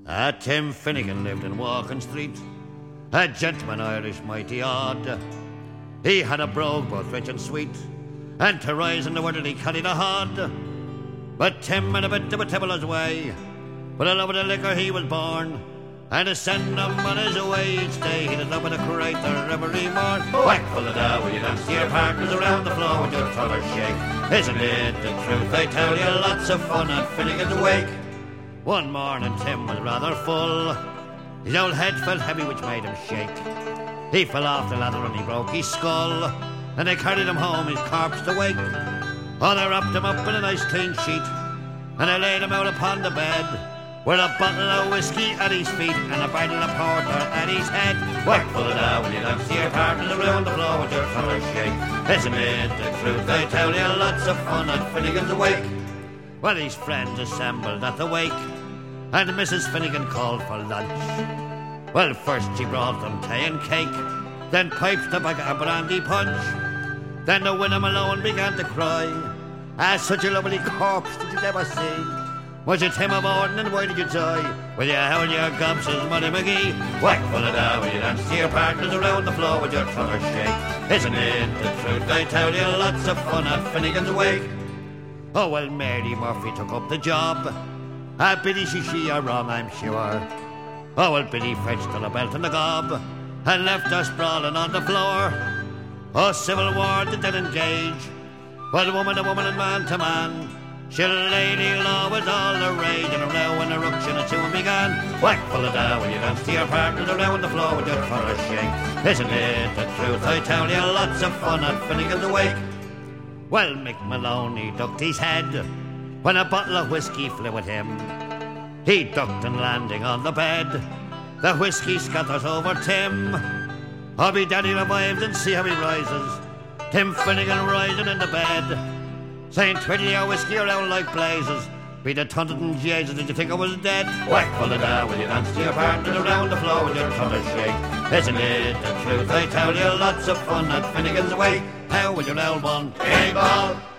Tim Finnegan lived in Walking Street, a gentleman Irish mighty odd. He had a brogue both rich and sweet, and to rise in the world he carried a hod. But Tim had a bit of a tibbler's way, for the love of the liquor he was born, and to send him on his way each day he'd love with a crayther every morn. Whack full of dough when you dance to your partners around the floor with your trumpet shake. Isn't it the truth? I tell you, lots of fun at Finnegan's Wake. One morning Tim was rather full, his old head felt heavy which made him shake. He fell off the ladder and he broke his skull, and they carried him home his corpse to wake. Oh, they wrapped him up in a nice clean sheet, and they laid him out upon the bed, with a bottle of whiskey at his feet and a bottle of porter at his head. Whack full of dough when you dance to your partners around the floor with your collar shake. Isn't it the truth? I tell you, lots of fun at Finnegan's Wake. Well, his friends assembled at the wake, and Mrs. Finnegan called for lunch. Well, first she brought them tea and cake, then pipes, tobacco and brandy punch. Then the widow Malone began to cry. Such a lovely corpse did you never see? Was it Tim of Orden, and why did you die? Well, you held your gobs as Muddy McGee. Whack full of dough when you dance to your partners around the floor with your trumpet shake. Isn't it the truth? I tell you, lots of fun at Finnegan's Wake. Oh, well, Mary Murphy took up the job. Biddy, she are wrong, I'm sure. Oh, well, Biddy fetched her a belt and a gob, and left her sprawling on the floor. Oh, Civil War did then engage, but woman to woman and man to man. Shall lady law was all the rage, and a row and a ruction and soon began. Whack full of dough when you dance to your partners around the floor with your collar shake. Isn't it the truth? I tell you, lots of fun at Finnegan's Wake. Well, Mick Maloney ducked his head when a bottle of whiskey flew at him. He ducked and landing on the bed, the whiskey scatters over Tim. I'll be daddy revived and see how he rises. Tim Finnegan rising in the bed, saying 20 your whiskey around like blazes. Be the tunted and Jesus, did you think I was dead? Whack full of dough when you dance to your partners around the floor with your trumpet shake. Isn't it the truth? I tell you, lots of fun at Finnegan's Wake. How was your old one? Hey, ball!